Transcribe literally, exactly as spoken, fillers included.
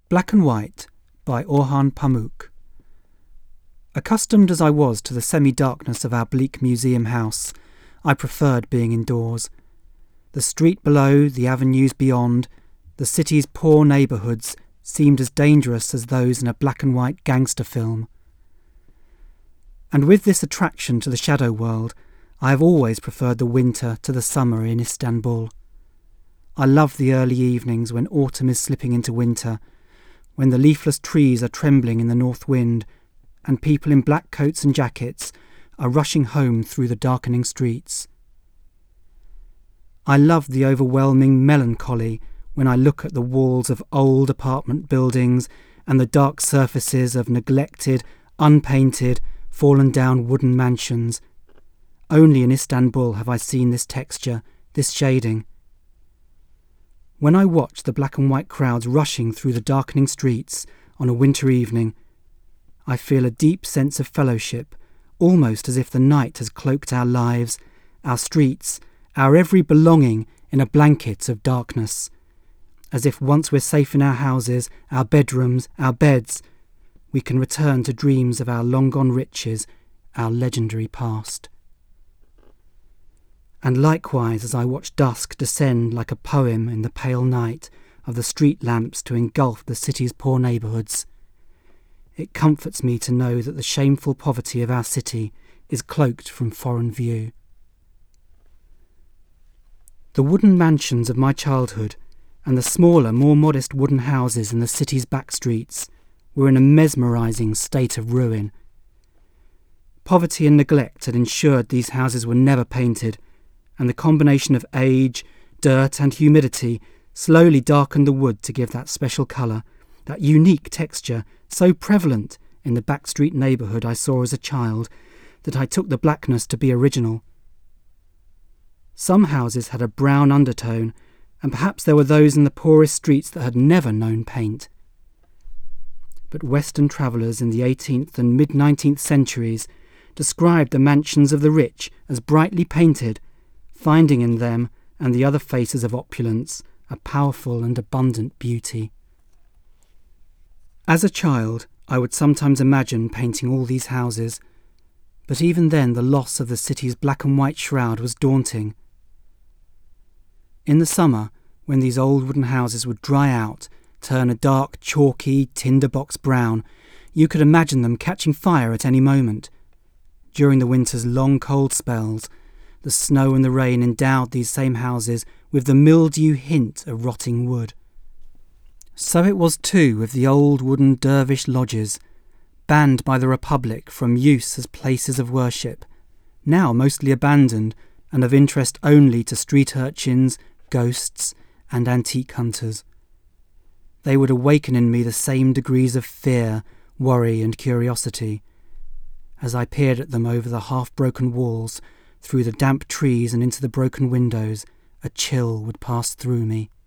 Black and White by Orhan Pamuk. Accustomed as I was to the semi-darkness of our bleak museum house, I preferred being indoors. The street below, the avenues beyond, the city's poor neighbourhoods seemed as dangerous as those in a black and white gangster film. And with this attraction to the shadow world, I have always preferred the winter to the summer in Istanbul. I love the early evenings when autumn is slipping into winter, when the leafless trees are trembling in the north wind, and people in black coats and jackets are rushing home through the darkening streets. I love the overwhelming melancholy when I look at the walls of old apartment buildings and the dark surfaces of neglected, unpainted, fallen-down wooden mansions. Only in Istanbul have I seen this texture, this shading. When I watch the black and white crowds rushing through the darkening streets on a winter evening, I feel a deep sense of fellowship, almost as if the night has cloaked our lives, our streets, our every belonging in a blanket of darkness, as if once we're safe in our houses, our bedrooms, our beds, we can return to dreams of our long-gone riches, our legendary past. And likewise, as I watch dusk descend like a poem in the pale night of the street lamps to engulf the city's poor neighbourhoods, it comforts me to know that the shameful poverty of our city is cloaked from foreign view. The wooden mansions of my childhood and the smaller, more modest wooden houses in the city's back streets were in a mesmerising state of ruin. Poverty and neglect had ensured these houses were never painted, and the combination of age, dirt and humidity slowly darkened the wood to give that special colour, that unique texture so prevalent in the backstreet neighbourhood I saw as a child that I took the blackness to be original. Some houses had a brown undertone, and perhaps there were those in the poorest streets that had never known paint. But Western travellers in the eighteenth and mid-nineteenth centuries described the mansions of the rich as brightly painted, finding in them and the other faces of opulence a powerful and abundant beauty. As a child, I would sometimes imagine painting all these houses, but even then the loss of the city's black and white shroud was daunting. In the summer, when these old wooden houses would dry out, turn a dark, chalky, tinderbox brown, you could imagine them catching fire at any moment. During the winter's long cold spells, the snow and the rain endowed these same houses with the mildew hint of rotting wood. So it was too with the old wooden dervish lodges, banned by the Republic from use as places of worship, now mostly abandoned and of interest only to street urchins, ghosts, and antique hunters. They would awaken in me the same degrees of fear, worry, and curiosity. As I peered at them over the half-broken walls, through the damp trees and into the broken windows, a chill would pass through me.